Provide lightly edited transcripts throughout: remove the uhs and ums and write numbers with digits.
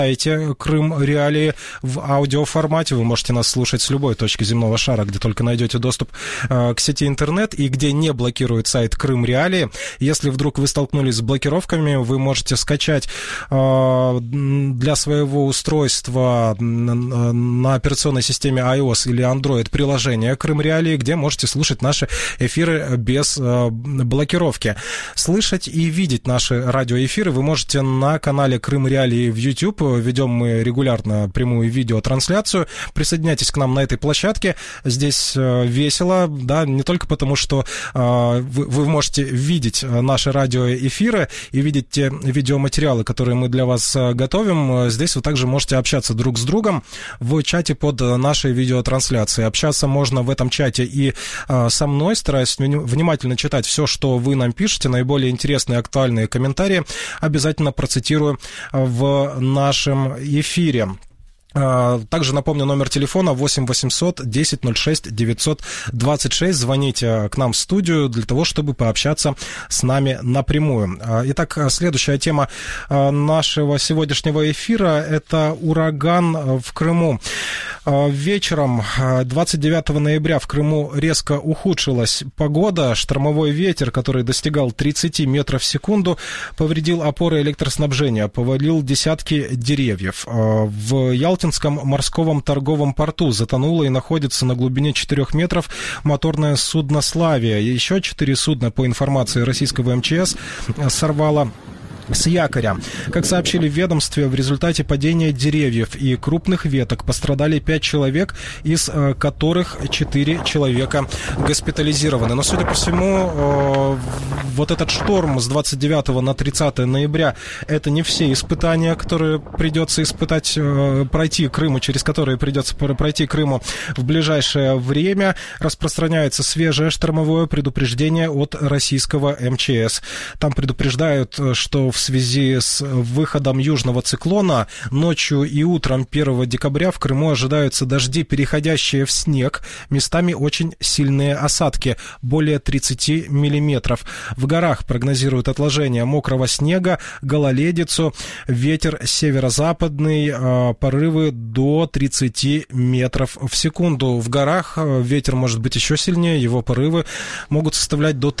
Крым Реалии в аудиоформате. Вы можете нас слушать с любой точки земного шара, где только найдете доступ к сети интернет и где не блокирует сайт Крым Реалии. Если вдруг вы столкнулись с блокировками, вы можете скачать для своего устройства на операционной системе iOS или Android приложение Крым Реалии, где можете слушать наши эфиры без блокировки. Слышать и видеть наши радиоэфиры вы можете на канале Крым Реалии в YouTube. Ведем мы регулярно прямую видеотрансляцию. Присоединяйтесь к нам на этой площадке. Здесь весело, да, не только потому, что вы можете видеть наши радиоэфиры и видеть те видеоматериалы, которые мы для вас готовим. Здесь вы также можете общаться друг с другом в чате под нашей видеотрансляцией. Общаться можно в этом чате и со мной, стараюсь внимательно читать все, что вы нам пишете, наиболее интересные и актуальные комментарии. Обязательно процитирую в нашем эфире. Также напомню номер телефона 8 800 10 06 926. Звоните к нам в студию для того, чтобы пообщаться с нами напрямую. Итак, следующая тема нашего сегодняшнего эфира – это ураган в Крыму. Вечером 29 ноября в Крыму резко ухудшилась погода. Штормовой ветер, который достигал 30 метров в секунду, повредил опоры электроснабжения, повалил десятки деревьев. В Ялтинском морском торговом порту затонуло и находится на глубине 4 метров моторное судно «Славия». Еще 4 судна, по информации российского МЧС, сорвало с якоря. Как сообщили в ведомстве, в результате падения деревьев и крупных веток пострадали 5 человек, из которых 4 человека госпитализированы. Но, судя по всему, вот этот шторм с 29 на 30 ноября – это не все испытания, которые придется испытать, пройти Крыму, через которые придется пройти Крыму в ближайшее время. Распространяется свежее штормовое предупреждение от российского МЧС. Там предупреждают, что в связи с выходом южного циклона ночью и утром 1 декабря в Крыму ожидаются дожди, переходящие в снег, местами очень сильные осадки, более 30 миллиметров. В горах прогнозируют отложение мокрого снега, гололедицу, ветер северо-западный, порывы до 30 метров в секунду. В горах ветер может быть еще сильнее, его порывы могут составлять до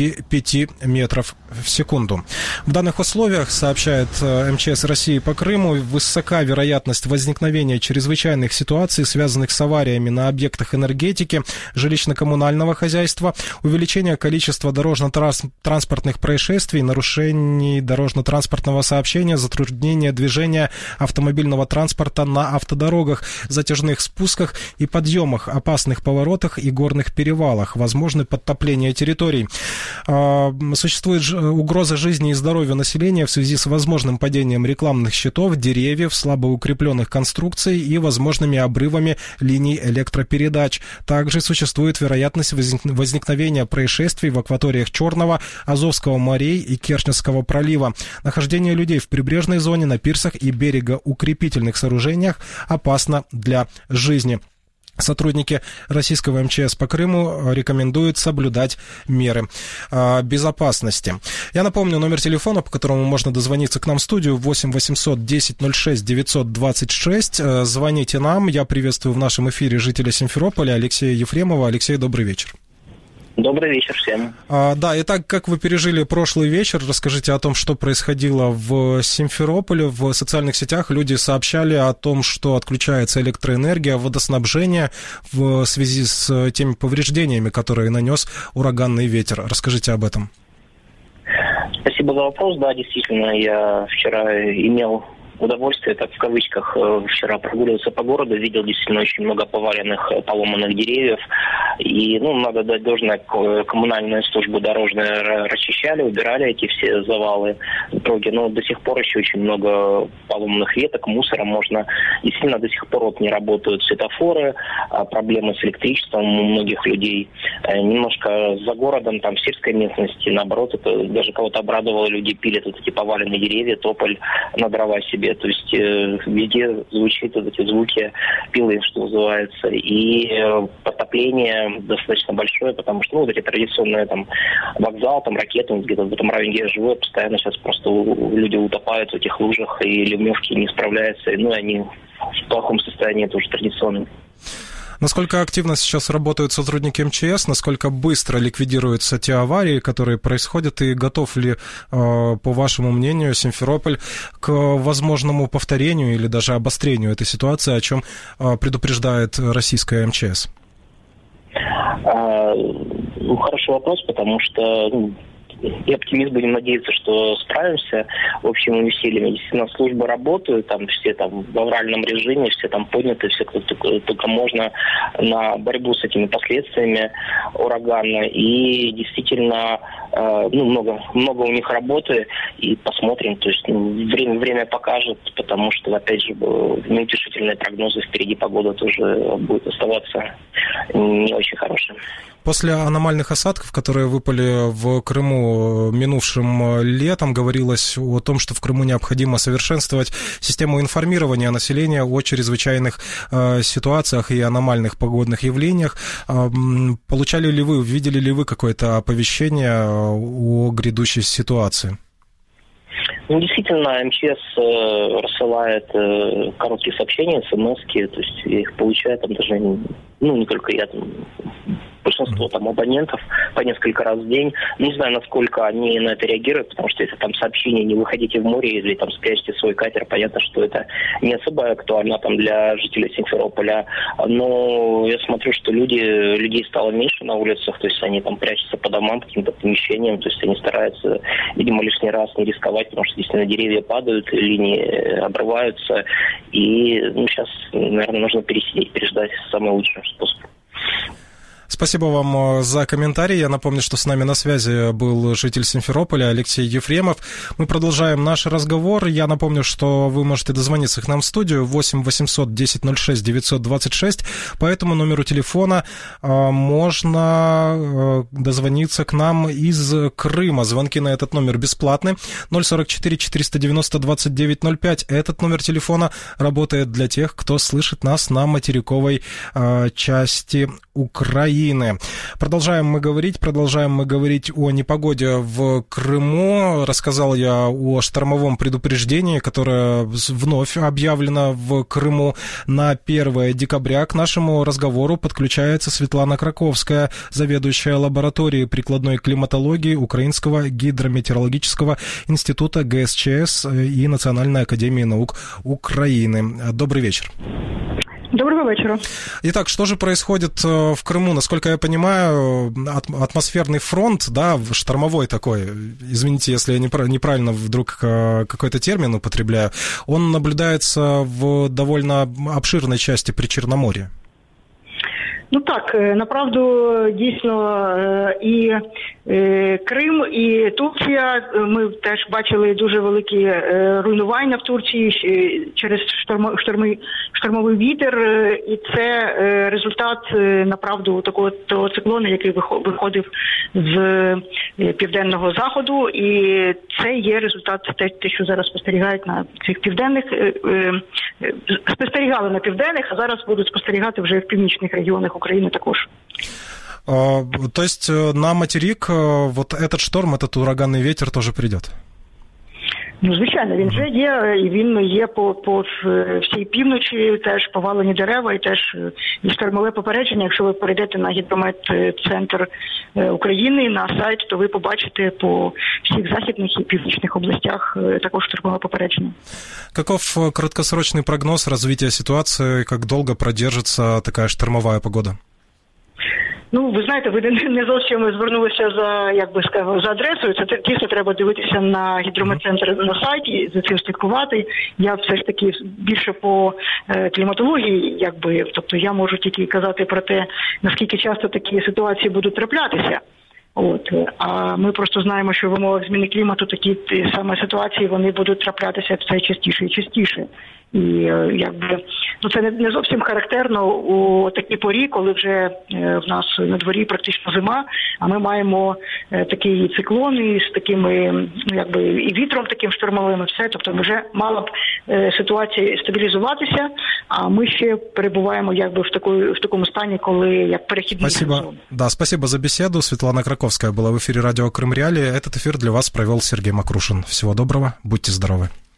35 метров в секунду. В данных условиях, сообщает МЧС России по Крыму, высока вероятность возникновения чрезвычайных ситуаций, связанных с авариями на объектах энергетики, жилищно-коммунального хозяйства, увеличение количества дорожно-транспортных происшествий, нарушений дорожно-транспортного сообщения, затруднения движения автомобильного транспорта на автодорогах, затяжных спусках и подъемах, опасных поворотах и горных перевалах, возможны подтопления территорий. Существует угроза жизни и здоровью населения в связи с возможным падением рекламных щитов, деревьев, слабо укрепленных конструкций и возможными обрывами линий электропередач. Также существует вероятность возникновения происшествий в акваториях Черного, Азовского морей и Керченского пролива. Нахождение людей в прибрежной зоне, на пирсах и берегоукрепительных сооружениях опасно для жизни. Сотрудники российского МЧС по Крыму рекомендуют соблюдать меры безопасности. Я напомню, номер телефона, по которому можно дозвониться к нам в студию, 8 800 10 06 926. Звоните нам. Я приветствую в нашем эфире жителя Симферополя Алексея Ефремова. Алексей, добрый вечер. Добрый вечер всем. Да, итак, как вы пережили прошлый вечер? Расскажите о том, что происходило в Симферополе. В социальных сетях люди сообщали о том, что отключается электроэнергия, водоснабжение в связи с теми повреждениями, которые нанес ураганный ветер. Расскажите об этом. Спасибо за вопрос. Да, действительно, я вчера имел удовольствие, так в кавычках, вчера прогуливался по городу, видел действительно очень много поваленных, поломанных деревьев. И, надо дать должное, коммунальные службы дорожные расчищали, убирали эти все завалы в дороге. Но до сих пор еще очень много поломанных веток, мусора можно. Действительно, до сих пор не работают светофоры, проблемы с электричеством у многих людей. Немножко за городом, там в сельской местности, наоборот, это даже кого-то обрадовало, люди пилят вот эти поваленные деревья, тополь на дрова себе себе. То есть везде звучат вот эти звуки пилы, что называется. И потопление достаточно большое, потому что, вот эти традиционные там вокзал, там ракеты, где-то в этом районе, где я живу, постоянно сейчас просто люди утопают в этих лужах, и ливневки не справляются. И они в плохом состоянии, это уже традиционно. Насколько активно сейчас работают сотрудники МЧС, насколько быстро ликвидируются те аварии, которые происходят, и готов ли, по вашему мнению, Симферополь к возможному повторению или даже обострению этой ситуации, о чем предупреждает российская МЧС? Хороший вопрос, потому что и оптимист, будем надеяться, что справимся общими усилиями. Действительно, службы работают, там все там в авральном режиме, все там подняты, все, кто только можно, на борьбу с этими последствиями урагана. И действительно, много у них работы, и посмотрим. То есть время покажет, потому что, опять же, неутешительные прогнозы впереди, погода тоже будет оставаться не очень хорошей. После аномальных осадков, которые выпали в Крыму минувшим летом, говорилось о том, что в Крыму необходимо совершенствовать систему информирования населения о чрезвычайных ситуациях и аномальных погодных явлениях. Получали ли вы, видели ли вы какое-то оповещение о грядущей ситуации? Действительно, МЧС рассылает короткие сообщения, смс-ки, то есть я их получаю, там даже, не только я, там, большинство там абонентов по несколько раз в день. Не знаю, насколько они на это реагируют, потому что если там сообщение «не выходите в море» или там «спрячьте свой катер», понятно, что это не особо актуально там для жителей Симферополя. Но я смотрю, что людей стало меньше на улицах, то есть они там прячутся по домам, по каким-то помещениям, то есть они стараются, видимо, лишний раз не рисковать, потому что действительно деревья падают, линии обрываются, и сейчас, наверное, нужно пересидеть, переждать самый лучший способ. Спасибо вам за комментарий. Я напомню, что с нами на связи был житель Симферополя Алексей Ефремов. Мы продолжаем наш разговор. Я напомню, что вы можете дозвониться к нам в студию 8 800 10 06 926. По этому номеру телефона можно дозвониться к нам из Крыма. Звонки на этот номер бесплатны. 044 490 29 05. Этот номер телефона работает для тех, кто слышит нас на материковой части Украины. Продолжаем мы говорить о непогоде в Крыму. Рассказал я о штормовом предупреждении, которое вновь объявлено в Крыму на 1 декабря. К нашему разговору подключается Светлана Краковская, заведующая лабораторией прикладной климатологии Украинского гидрометеорологического института ГСЧС и Национальной академии наук Украины. Добрый вечер. Доброго вечера. Итак, что же происходит в Крыму? Насколько я понимаю, атмосферный фронт, да, штормовой такой, извините, если я неправильно вдруг какой-то термин употребляю, он наблюдается в довольно обширной части Причорномор'я. Так, направду, дійсно, і Крим, і Турція, ми теж бачили дуже великі руйнування в Турції через штормовий вітер, і це результат, направду, того циклону, який виходив з південного заходу, і це є результат те, що зараз спостерігають на цих південних, спостерігали на південних, а зараз будуть спостерігати вже в північних регіонах України також. То есть на материк вот этот шторм, этот ураганный ветер тоже придет? Звичайно, він вже є, і він є по всій півночі, теж повалені дерева, і теж і штормове попередження. Якщо ви перейдете на гідрометцентр України, на сайт, то ви побачите по всіх західних і північних областях також штормове попередження. Каков краткосрочный прогноз развития ситуации, как долго продержится такая штормовая погода? Ви знаєте, ви не зовсім звернулися за адресою. Це дійсно треба дивитися на гідрометцентр на сайті, за цим слідкувати. Я все ж таки більше по кліматології, тобто я можу тільки казати про те, наскільки часто такі ситуації будуть траплятися. А ми просто знаємо, що в умовах зміни клімату такі саме ситуації, вони будуть траплятися все частіше і частіше. І якби це не зовсім характерно у такій порі, коли вже в нас на дворі практично зима, а ми маємо такі циклони з такими, якби і вітром таким штормовим, і все. Тобто вже мала б ситуація стабілізуватися, а ми ще перебуваємо якби в такому стані, коли як перехідний сезон. Да, спасибо за беседу. Светлана Краковская была в эфире радио Крым Реалии. Этот эфир для вас провел Сергей Макрушин. Всего доброго, будьте здоровы.